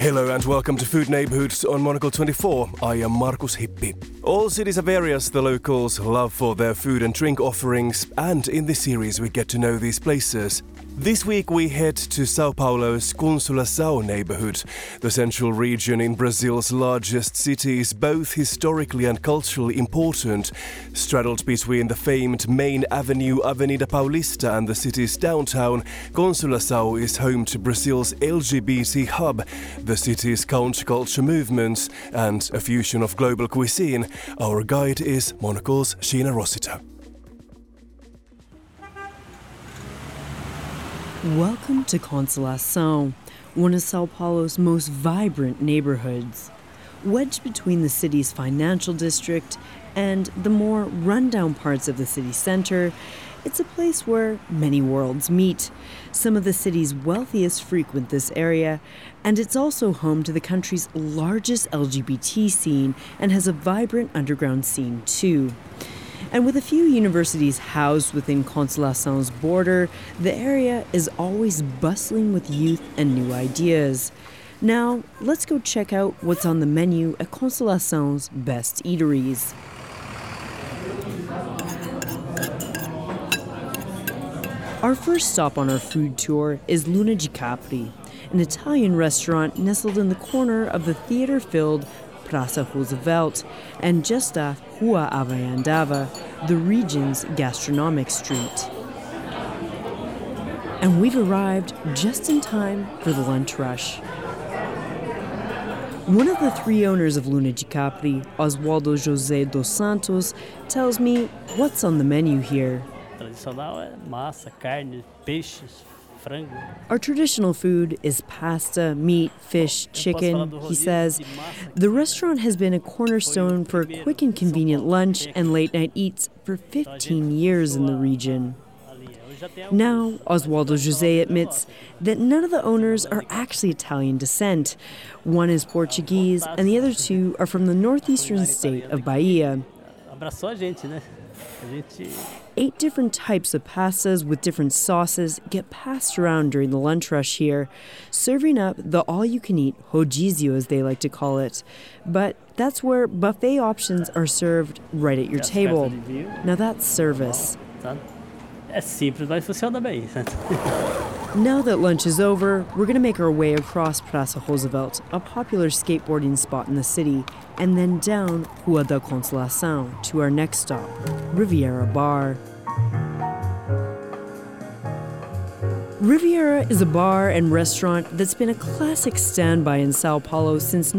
Hello and welcome to Food Neighborhoods on Monocle 24. I am Markus Hippi. All cities have areas the locals love for their food and drink offerings, and in this series we get to know these places. This week we head to Sao Paulo's Consolação neighborhood. The central region in Brazil's largest city is both historically and culturally important. Straddled between the famed main avenue Avenida Paulista and the city's downtown, Consolação is home to Brazil's LGBT hub, the city's counterculture movements, and a fusion of global cuisine. Our guide is Monocle's Sheena Rossiter. Welcome to Consolação, one of Sao Paulo's most vibrant neighborhoods. Wedged between the city's financial district and the more rundown parts of the city center, it's a place where many worlds meet. Some of the city's wealthiest frequent this area, and it's also home to the country's largest LGBT scene and has a vibrant underground scene too. And with a few universities housed within Consolação's border, the area is always bustling with youth and new ideas. Now, let's go check out what's on the menu at Consolação's best eateries. Our first stop on our food tour is Luna di Capri, an Italian restaurant nestled in the corner of the theater-filled Praça Roosevelt and just off Rua Havaiandava, the region's gastronomic street. And we've arrived just in time for the lunch rush. One of the three owners of Luna di Capri, Oswaldo José dos Santos, tells me what's on the menu here. Tradicional é massa, carne, peixes, frango. Our traditional food is pasta, meat, fish, chicken, he says. The restaurant has been a cornerstone for quick and convenient lunch and late-night eats for 15 years in the region. Now, Oswaldo José admits that none of the owners are actually Italian descent. One is Portuguese, and the other two are from the northeastern state of Bahia. Abraçou a gente, né? 8 different types of pastas with different sauces get passed around during the lunch rush here, serving up the all-you-can-eat rodízio, as they like to call it. But that's where buffet options are served right at your table. Now that's service. É simples, mas funciona bem. Now that lunch is over, we're going to make our way across Praça Roosevelt, a popular skateboarding spot in the city, and then down Rua da Consolação to our next stop, Riviera Bar. Riviera is a bar and restaurant that's been a classic standby in Sao Paulo since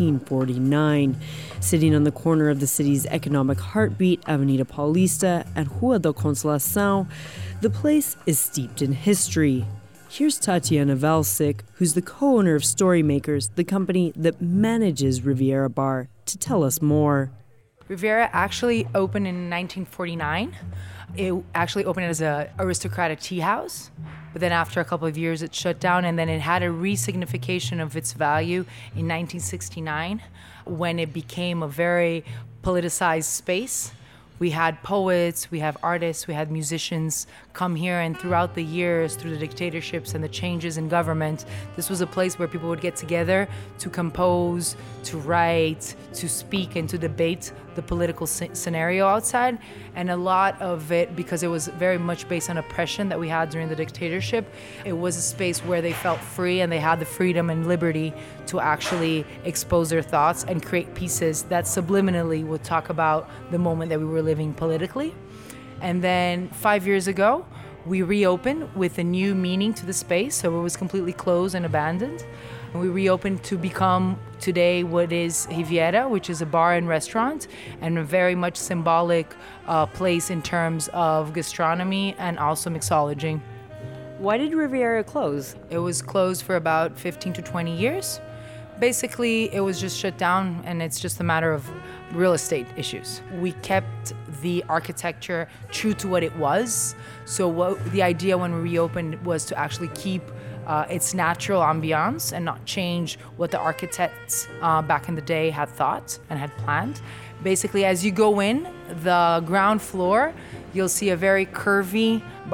1949. Sitting on the corner of the city's economic heartbeat, Avenida Paulista and Rua da Consolação, the place is steeped in history. Here's Tatiana Valsic, who's the co-owner of Storymakers, the company that manages Riviera Bar, to tell us more. Riviera actually opened in 1949. It actually opened as an aristocratic tea house, but then after a couple of years it shut down, and then it had a resignification of its value in 1969 when it became a very politicized space. We had poets, we have artists, we had musicians come here, and throughout the years, through the dictatorships and the changes in government, this was a place where people would get together to compose, to write, to speak, and to debate the political scenario outside. And a lot of it, because it was very much based on oppression that we had during the dictatorship, it was a space where they felt free and they had the freedom and liberty to actually expose their thoughts and create pieces that subliminally would talk about the moment that we were living politically. And then 5 years ago, we reopened with a new meaning to the space, so it was completely closed and abandoned. And we reopened to become today what is Riviera, which is a bar and restaurant, and a very much symbolic place in terms of gastronomy and also mixology. Why did Riviera close? It was closed for about 15 to 20 years. Basically, it was just shut down, and it's just a matter of real estate issues. We kept the architecture true to what it was. So the idea when we reopened was to actually keep its natural ambiance and not change what the architects back in the day had thought and had planned. Basically, as you go in, the ground floor, you'll see a very curvy bar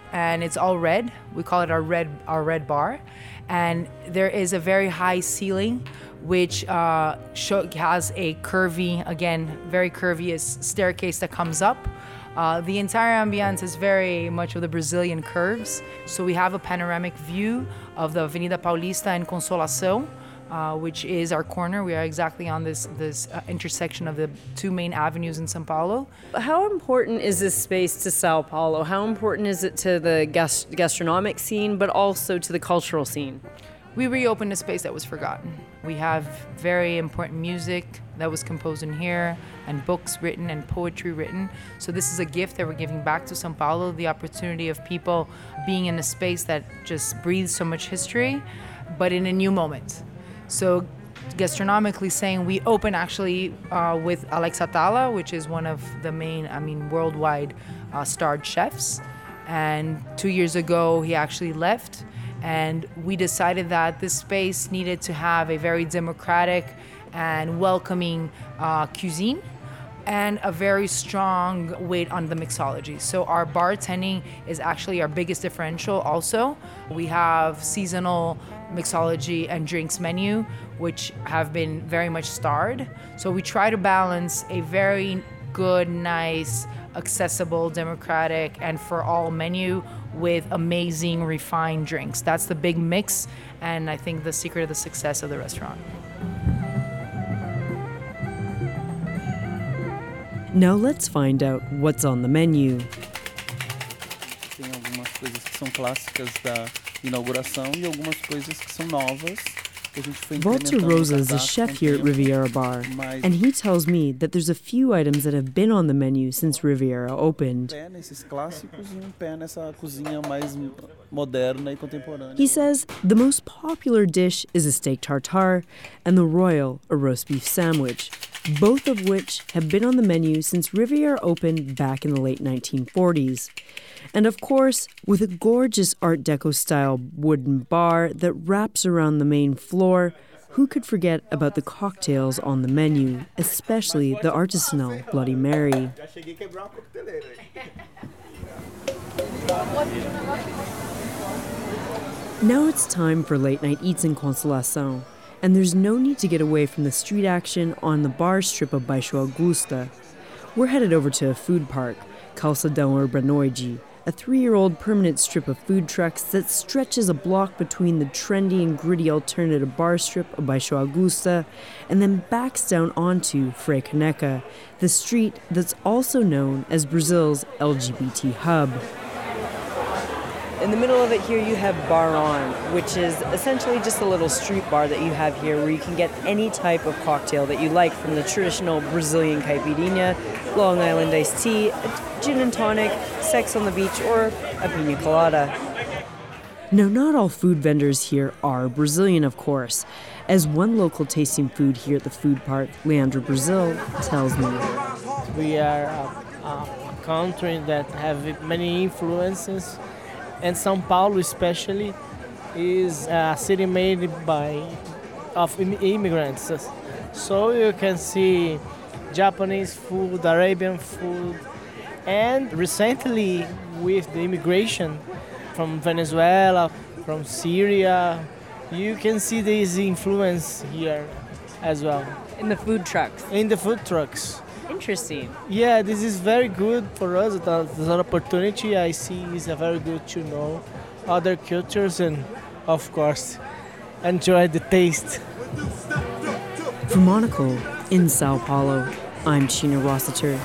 and it's all red. We call it our red bar. And there is a very high ceiling, which has a curvy, again, very curvy staircase that comes up. The entire ambience is very much of the Brazilian curves. So we have a panoramic view of the Avenida Paulista and Consolação, which is our corner. We are exactly on this intersection of the two main avenues in São Paulo. How important is this space to Sao Paulo? How important is it to the gastronomic scene, but also to the cultural scene? We reopened a space that was forgotten. We have very important music that was composed in here, and books written and poetry written. So this is a gift that we're giving back to São Paulo, the opportunity of people being in a space that just breathes so much history, but in a new moment. So gastronomically saying, we open actually with Alex Atala, which is one of the main, worldwide starred chefs. And 2 years ago, he actually left. And we decided that this space needed to have a very democratic and welcoming cuisine and a very strong weight on the mixology. So our bartending is actually our biggest differential also. We have seasonal mixology and drinks menu, which have been very much starred. So we try to balance a very good, nice, accessible, democratic, and for all menu with amazing, refined drinks. That's the big mix, and I think the secret of the success of the restaurant. Now let's find out what's on the menu. Tem algumas coisas que são clássicas da inauguração e algumas coisas que são novas. Walter Rosa is a chef here at Riviera Bar, and he tells me that there's a few items that have been on the menu since Riviera opened. He says the most popular dish is a steak tartare and the Royal, a roast beef sandwich, both of which have been on the menu since Riviera opened back in the late 1940s. And of course, with a gorgeous Art Deco-style wooden bar that wraps around the main floor, who could forget about the cocktails on the menu, especially the artisanal Bloody Mary? Now it's time for late-night eats in Consolação, and there's no need to get away from the street action on the bar strip of Baixo Augusta. We're headed over to a food park, Calçadão Urbanoide, a 3-year-old permanent strip of food trucks that stretches a block between the trendy and gritty alternative bar strip of Baixo Augusta and then backs down onto Frei Caneca, the street that's also known as Brazil's LGBT hub. In the middle of it here, you have Bar On, which is essentially just a little street bar that you have here where you can get any type of cocktail that you like, from the traditional Brazilian caipirinha, Long Island iced tea, a gin and tonic, sex on the beach, or a pina colada. Now, not all food vendors here are Brazilian, of course, as one local tasting food here at the food park, Leandro Brazil, tells me. We are a country that have many influences, and São Paulo especially is a city made of immigrants. So you can see Japanese food, Arabian food, and recently with the immigration from Venezuela, from Syria, you can see this influence here as well. In the food trucks? In the food trucks. Interesting. Yeah, this is very good for us. There's an opportunity I see is very good to know other cultures and, of course, enjoy the taste. From Monocle in Sao Paulo, I'm China Rossiter.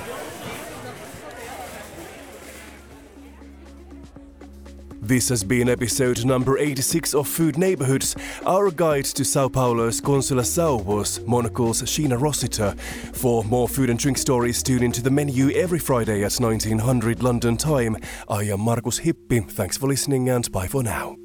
This has been episode number 86 of Food Neighborhoods. Our guide to Sao Paulo's Consolação was Monocle's China Rossiter. For more food and drink stories, tune into the menu every Friday at 1900 London time. I am Markus Hippi. Thanks for listening and bye for now.